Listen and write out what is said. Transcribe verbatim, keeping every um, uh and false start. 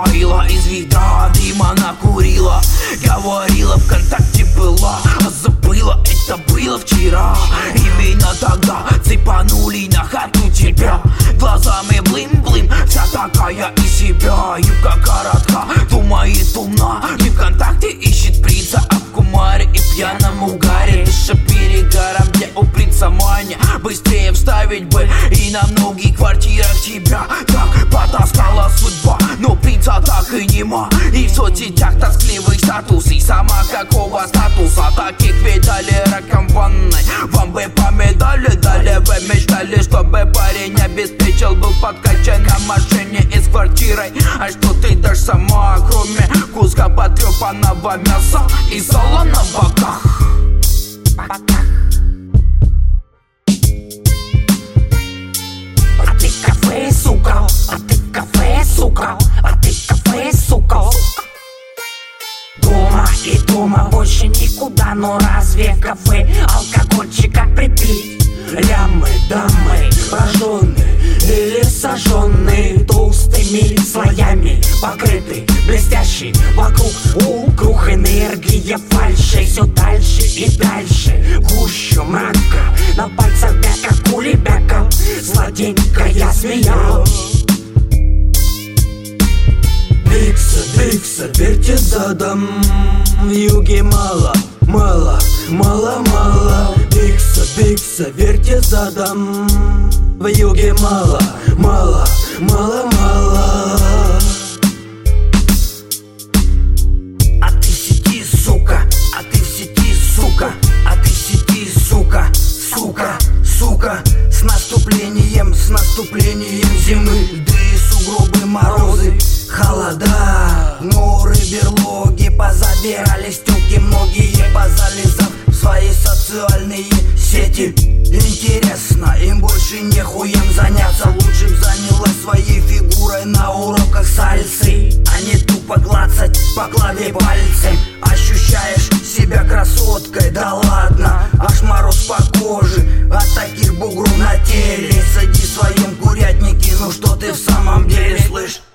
поила из ведра, дыма накурила. Говорила, ВКонтакте была, а забыла, это было вчера. Именно тогда цепанули на хату тебя. Глазами блин-блин, вся такая из себя. Юбка коротка, думает умна, и ВКонтакте ищет принца, а в кумаре и пьяном угаре. Дыша перегаром, где у принца мания. Быстрее вставить бы и на многих квартирах тебя так потаскала судьба, но принца так и нема. И в соцсетях тоскливый статус, и сама какого статуса. Таких видали раком в ванной, вам бы по медали дали. Вы мечтали, чтобы парень обеспечил, был подкачан на машине и с квартирой. А что ты дашь сама, кроме куска потрепанного мяса и сала на боках? А ты в кафе, сука, а ты в кафе, сука, а ты в кафе, сука. Дома и дома больше никуда, но разве в кафе алкогольчика припить? Лямы, дамы, прожженные или сожженные, толстыми слоями покрыты, блестящие вокруг укрух, энергия фальши. Все дальше и дальше, гущу мрака, на пальцах бяка, кулебяка, сладенькая змея. Бикса, бикса, вертит задом, в юге мало, мало, мало, мало. Бикса, бикса, вертит задом, в юге мало, мало, мало, мало. А ты в сети, сука, а ты в сети, сука, а ты в сети, сука, сука, сука. С наступлением, с наступлением зимы, льды, сугробы, морозы, холода. Норы, берлоги, позабирали стёки, многие позалезав в свои социальные сети. Интересно, им больше нехуем заняться, лучше б занялась своей фигурой на уроках сальсы, а не тупо клацать по клаве пальцем. Ощущаешь себя красоткой, да ладно, аж мороз по коже от таких бугров на теле. Сиди в своем курятнике, ну что ты в самом деле, слышь?